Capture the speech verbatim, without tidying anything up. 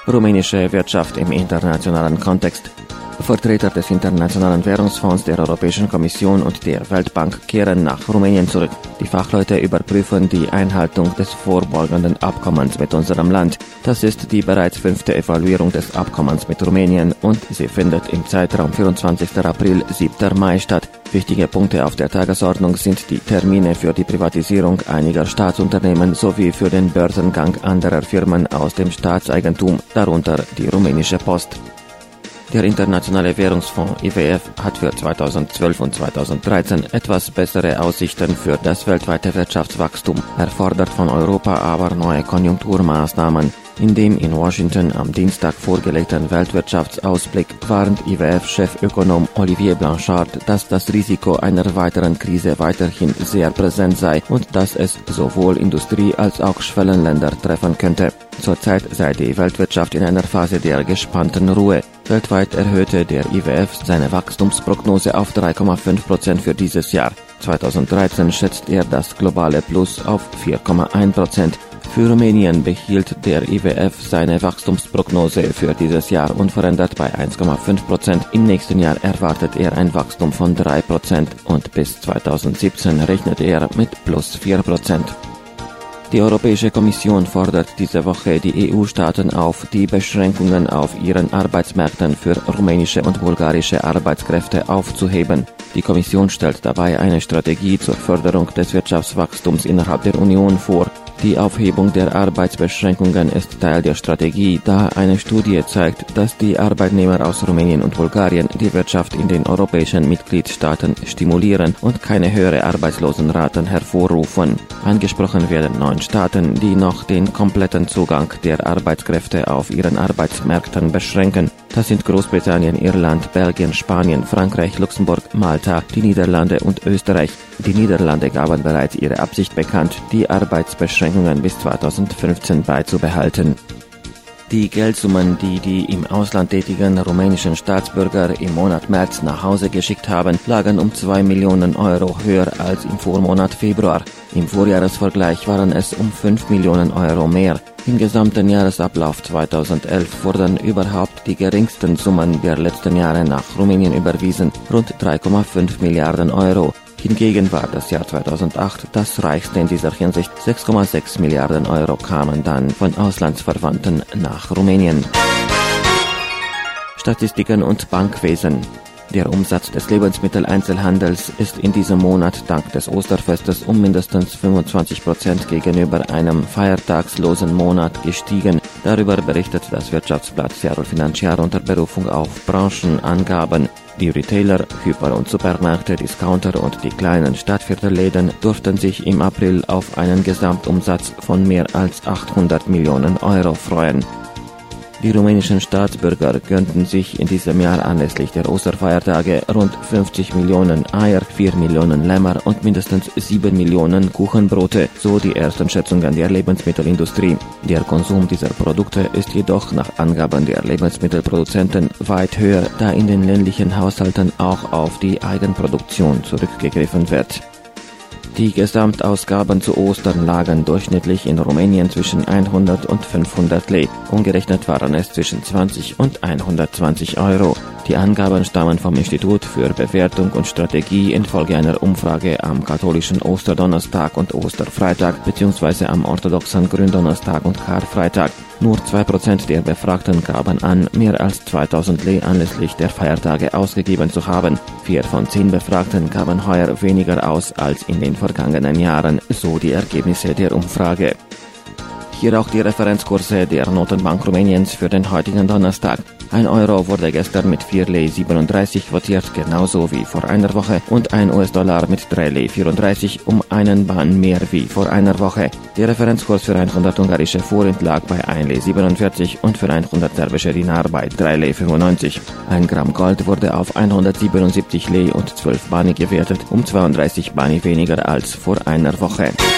Rumänische Wirtschaft im internationalen Kontext. Vertreter des Internationalen Währungsfonds, der Europäischen Kommission und der Weltbank kehren nach Rumänien zurück. Die Fachleute überprüfen die Einhaltung des vorbeugenden Abkommens mit unserem Land. Das ist die bereits fünfte Evaluierung des Abkommens mit Rumänien und sie findet im Zeitraum vierundzwanzigster April bis siebter Mai statt. Wichtige Punkte auf der Tagesordnung sind die Termine für die Privatisierung einiger Staatsunternehmen sowie für den Börsengang anderer Firmen aus dem Staatseigentum, darunter die Rumänische Post. Der Internationale Währungsfonds I W F hat für zweitausendzwölf und zweitausenddreizehn etwas bessere Aussichten für das weltweite Wirtschaftswachstum, erfordert von Europa aber neue Konjunkturmaßnahmen. In dem in Washington am Dienstag vorgelegten Weltwirtschaftsausblick warnt I W F-Chefökonom Olivier Blanchard, dass das Risiko einer weiteren Krise weiterhin sehr präsent sei und dass es sowohl Industrie- als auch Schwellenländer treffen könnte. Zurzeit sei die Weltwirtschaft in einer Phase der gespannten Ruhe. Weltweit erhöhte der I W F seine Wachstumsprognose auf drei Komma fünf Prozent für dieses Jahr. zweitausenddreizehn schätzt er das globale Plus auf vier Komma eins Prozent. Für Rumänien behielt der I W F seine Wachstumsprognose für dieses Jahr unverändert bei eins Komma fünf Prozent. Im nächsten Jahr erwartet er ein Wachstum von drei Prozent und bis zweitausendsiebzehn rechnet er mit plus vier Prozent. Die Europäische Kommission fordert diese Woche die E U-Staaten auf, die Beschränkungen auf ihren Arbeitsmärkten für rumänische und bulgarische Arbeitskräfte aufzuheben. Die Kommission stellt dabei eine Strategie zur Förderung des Wirtschaftswachstums innerhalb der Union vor. Die Aufhebung der Arbeitsbeschränkungen ist Teil der Strategie, da eine Studie zeigt, dass die Arbeitnehmer aus Rumänien und Bulgarien die Wirtschaft in den europäischen Mitgliedstaaten stimulieren und keine höhere Arbeitslosenraten hervorrufen. Angesprochen werden neun Staaten, die noch den kompletten Zugang der Arbeitskräfte auf ihren Arbeitsmärkten beschränken. Das sind Großbritannien, Irland, Belgien, Spanien, Frankreich, Luxemburg, Malta, die Niederlande und Österreich. Die Niederlande gaben bereits ihre Absicht bekannt, die Arbeitsbeschränkungen bis zweitausendfünfzehn beizubehalten. Die Geldsummen, die die im Ausland tätigen rumänischen Staatsbürger im Monat März nach Hause geschickt haben, lagen um zwei Millionen Euro höher als im Vormonat Februar. Im Vorjahresvergleich waren es um fünf Millionen Euro mehr. Im gesamten Jahresablauf zweitausendelf wurden überhaupt die geringsten Summen der letzten Jahre nach Rumänien überwiesen, rund drei Komma fünf Milliarden Euro. Hingegen war das Jahr zweitausendacht das reichste in dieser Hinsicht. sechs Komma sechs Milliarden Euro kamen dann von Auslandsverwandten nach Rumänien. Statistiken und Bankwesen. Der Umsatz des Lebensmitteleinzelhandels ist in diesem Monat dank des Osterfestes um mindestens fünfundzwanzig Prozent gegenüber einem feiertagslosen Monat gestiegen. Darüber berichtet das Wirtschaftsblatt Searul Financiar unter Berufung auf Branchenangaben. Die Retailer, Hyper- und Supermärkte, Discounter und die kleinen Stadtviertelläden durften sich im April auf einen Gesamtumsatz von mehr als achthundert Millionen Euro freuen. Die rumänischen Staatsbürger gönnten sich in diesem Jahr anlässlich der Osterfeiertage rund fünfzig Millionen Eier, vier Millionen Lämmer und mindestens sieben Millionen Kuchenbrote, so die ersten Schätzungen der Lebensmittelindustrie. Der Konsum dieser Produkte ist jedoch nach Angaben der Lebensmittelproduzenten weit höher, da in den ländlichen Haushalten auch auf die Eigenproduktion zurückgegriffen wird. Die Gesamtausgaben zu Ostern lagen durchschnittlich in Rumänien zwischen hundert und fünfhundert Lei. Umgerechnet waren es zwischen zwanzig und hundertzwanzig Euro. Die Angaben stammen vom Institut für Bewertung und Strategie infolge einer Umfrage am katholischen Osterdonnerstag und Osterfreitag bzw. am orthodoxen Gründonnerstag und Karfreitag. Nur zwei Prozent der Befragten gaben an, mehr als zweitausend Lei anlässlich der Feiertage ausgegeben zu haben. Vier von zehn Befragten gaben heuer weniger aus als in den vergangenen Jahren, so die Ergebnisse der Umfrage. Hier auch die Referenzkurse der Notenbank Rumäniens für den heutigen Donnerstag. Ein Euro wurde gestern mit vier Lei siebenunddreißig quotiert, genauso wie vor einer Woche, und ein U S-Dollar mit drei Lei vierunddreißig, um einen Ban mehr wie vor einer Woche. Der Referenzkurs für hundert ungarische Forint lag bei ein Lei siebenundvierzig und für hundert serbische Dinar bei drei Lei fünfundneunzig. Ein Gramm Gold wurde auf hundertsiebenundsiebzig Lei und zwölf Bani gewertet, um zweiunddreißig Bani weniger als vor einer Woche.